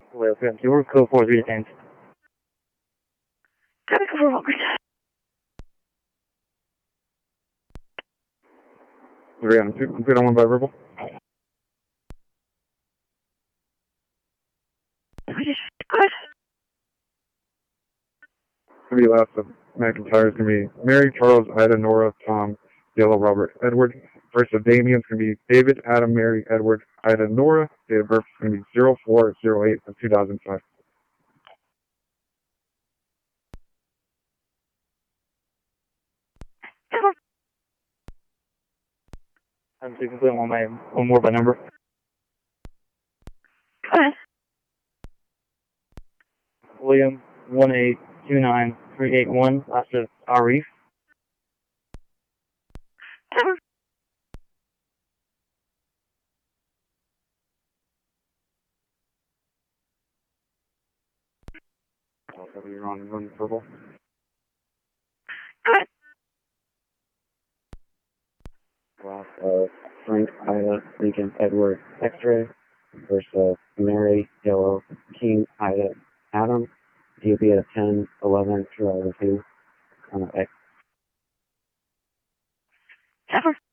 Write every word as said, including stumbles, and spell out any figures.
Well, you're code four three times. Three on two, complete on one by verbal. Gonna be last of McIntyre's gonna be Mary, Charles, Ida, Nora, Tom, Yellow, Robert, Edward. First of Damien's gonna be David, Adam, Mary, Edward, Ida, Nora. Date of birth is gonna be zero four zero eight of two thousand five. I'm to complete one by one more by number. Okay. William one eight two nine three eight one, last of Arif. Also, you're on one verbal. Good. Last of Frank, Ida, Lincoln, Edward, X-ray. First of Mary, Yellow, King, Ida, Adam. D O B at ten eleven two thousand two. On X. Never.